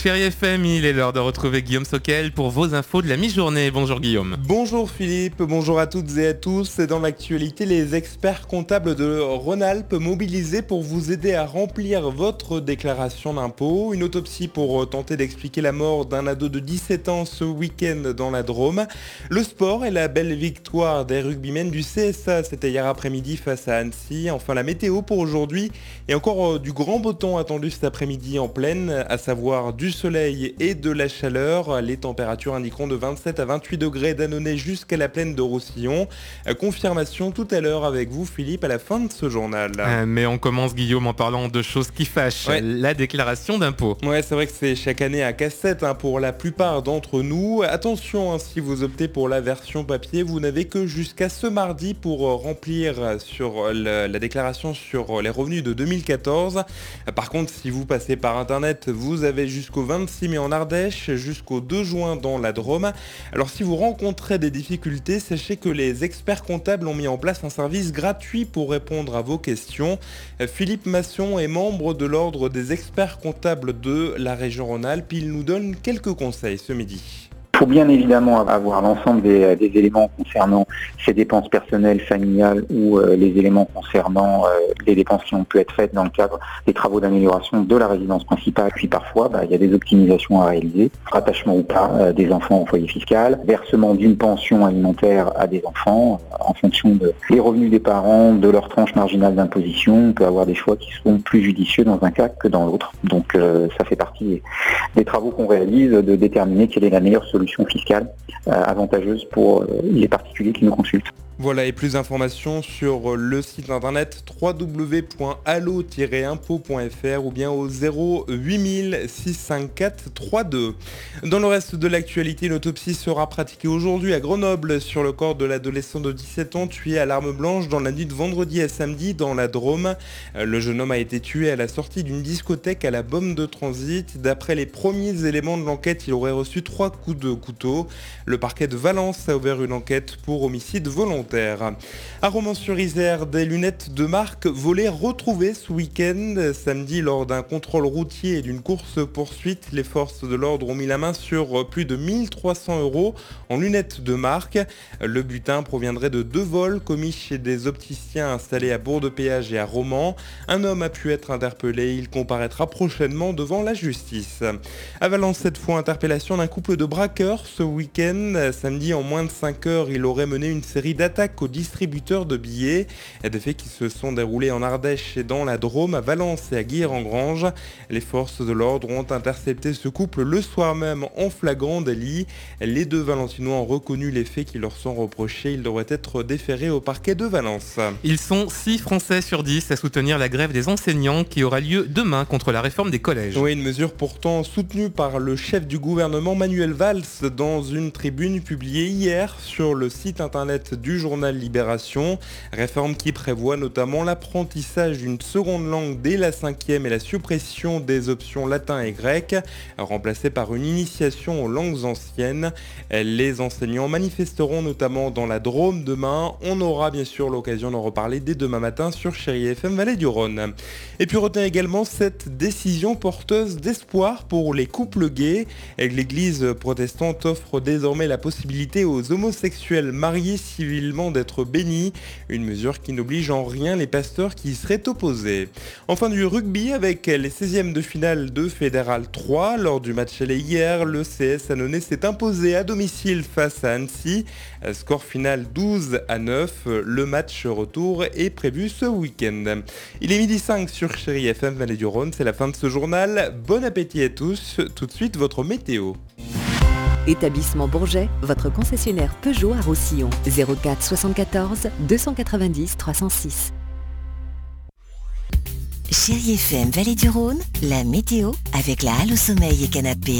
Chérie FM, il est l'heure de retrouver Guillaume Soquel pour vos infos de la mi-journée. Bonjour Guillaume. Bonjour Philippe, bonjour à toutes et à tous. Dans l'actualité, les experts comptables de Rhône-Alpes mobilisés pour vous aider à remplir votre déclaration d'impôt. Une autopsie pour tenter d'expliquer la mort d'un ado de 17 ans ce week-end dans la Drôme. Le sport et la belle victoire des rugbymen du CSA, c'était hier après-midi face à Annecy. Enfin la météo pour aujourd'hui et encore du grand beau temps attendu cet après-midi en pleine, à savoir du soleil et de la chaleur. Les températures indiqueront de 27 à 28 degrés d'Annonay jusqu'à la plaine de Roussillon. Confirmation tout à l'heure avec vous Philippe à la fin de ce journal. Mais on commence Guillaume en parlant de choses qui fâchent, la déclaration d'impôt. Ouais, c'est vrai que c'est chaque année à casse-tête pour la plupart d'entre nous. Attention, si vous optez pour la version papier, vous n'avez que jusqu'à ce mardi pour remplir sur la déclaration sur les revenus de 2014. Par contre, si vous passez par internet, vous avez jusqu'au 26 mai en Ardèche, jusqu'au 2 juin dans la Drôme. Alors si vous rencontrez des difficultés, sachez que les experts comptables ont mis en place un service gratuit pour répondre à vos questions. Philippe Masson est membre de l'ordre des experts comptables de la région Rhône-Alpes. Il nous donne quelques conseils ce midi. Il faut bien évidemment avoir l'ensemble des éléments concernant ses dépenses personnelles, familiales ou les éléments concernant les dépenses qui ont pu être faites dans le cadre des travaux d'amélioration de la résidence principale. Puis parfois, il y a des optimisations à réaliser, rattachement ou pas des enfants au foyer fiscal, versement d'une pension alimentaire à des enfants en fonction des revenus des parents, de leur tranche marginale d'imposition. On peut avoir des choix qui sont plus judicieux dans un cas que dans l'autre. Donc ça fait partie des travaux qu'on réalise de déterminer quelle est la meilleure solution fiscale avantageuse pour les particuliers qui nous consultent. Voilà, et plus d'informations sur le site internet www.allo-impôt.fr ou bien au 08 654 32. Dans le reste de l'actualité, une autopsie sera pratiquée aujourd'hui à Grenoble sur le corps de l'adolescent de 17 ans tué à l'arme blanche dans la nuit de vendredi à samedi dans la Drôme. Le jeune homme a été tué à la sortie d'une discothèque à la Baume de Transit. D'après les premiers éléments de l'enquête, il aurait reçu 3 coups de couteau. Le parquet de Valence a ouvert une enquête pour homicide volontaire. À Romans-sur-Isère, des lunettes de marque volées retrouvées ce week-end. Samedi, lors d'un contrôle routier et d'une course-poursuite, les forces de l'ordre ont mis la main sur plus de 1300 € en lunettes de marque. Le butin proviendrait de 2 vols commis chez des opticiens installés à Bourg-de-Péage et à Romans. Un homme a pu être interpellé. Il comparaîtra prochainement devant la justice. À Valence, cette fois, interpellation d'un couple de braqueurs ce week-end. Samedi, en moins de 5 heures, il aurait mené une série d'attaques aux distributeurs de billets. Des faits qui se sont déroulés en Ardèche et dans la Drôme, à Valence et à Guire-en-Grange. Les forces de l'ordre ont intercepté ce couple le soir même en flagrant délit. Les 2 Valentinois ont reconnu les faits qui leur sont reprochés. Ils devraient être déférés au parquet de Valence. Ils sont 6 Français sur 10 à soutenir la grève des enseignants qui aura lieu demain contre la réforme des collèges. Oui, une mesure pourtant soutenue par le chef du gouvernement Manuel Valls dans une tribune publiée hier sur le site internet du journal Libération. Réforme qui prévoit notamment l'apprentissage d'une seconde langue dès la 5e et la suppression des options latin et grec, remplacées par une initiation aux langues anciennes. Les enseignants manifesteront notamment dans la Drôme demain. On aura bien sûr l'occasion d'en reparler dès demain matin sur Chérie FM Vallée du Rhône. Et puis retenez également cette décision porteuse d'espoir pour les couples gays. L'église protestante offre désormais la possibilité aux homosexuels mariés civilement d'être bénis, une mesure qui n'oblige en rien les pasteurs qui y seraient opposés. Enfin du rugby avec les 16e de finale de Fédéral 3. Lors du match aller hier, le CS Annonay s'est imposé à domicile face à Annecy. Score final 12-9. Le match retour est prévu ce week-end. Il est 12h05 sur Chérie FM Vallée du Rhône. C'est la fin de ce journal. Bon appétit à tous. Tout de suite, votre météo. Établissement Bourget, votre concessionnaire Peugeot à Roussillon. 04 74 290 306. Chérie FM Vallée du Rhône, la météo avec la Halle au sommeil et canapé.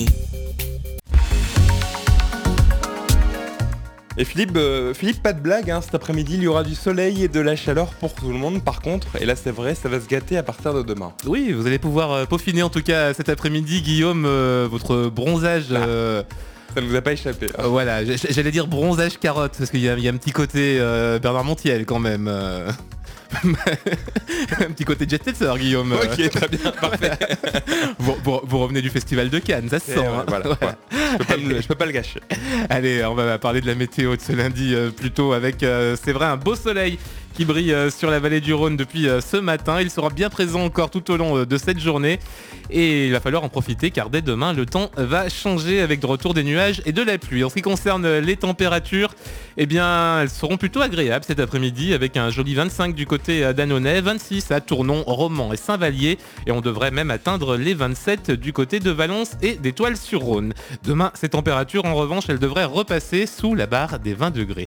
Et Philippe, pas de blague, cet après-midi il y aura du soleil et de la chaleur pour tout le monde. Par contre, et là c'est vrai, ça va se gâter à partir de demain. Oui, vous allez pouvoir peaufiner en tout cas cet après-midi, Guillaume, votre bronzage. Ça ne vous a pas échappé. Voilà, j'allais dire bronzage carotte, parce qu'il y a un petit côté Bernard Montiel quand même. Un petit côté jet setter, Guillaume. Ok, très bien, parfait. Vous revenez du festival de Cannes, ça se sent. Hein. Voilà, ouais. Je peux pas le gâcher. Allez, on va parler de la météo de ce lundi plutôt avec, c'est vrai, un beau soleil qui brille sur la vallée du Rhône depuis ce matin. Il sera bien présent encore tout au long de cette journée et il va falloir en profiter car dès demain le temps va changer avec de retour des nuages et de la pluie. En ce qui concerne les températures, eh bien elles seront plutôt agréables cet après-midi avec un joli 25 du côté d'Annonay, 26 à Tournon, Romans et Saint-Vallier et on devrait même atteindre les 27 du côté de Valence et d'Étoile-sur-Rhône. Demain, ces températures en revanche elles devraient repasser sous la barre des 20 degrés.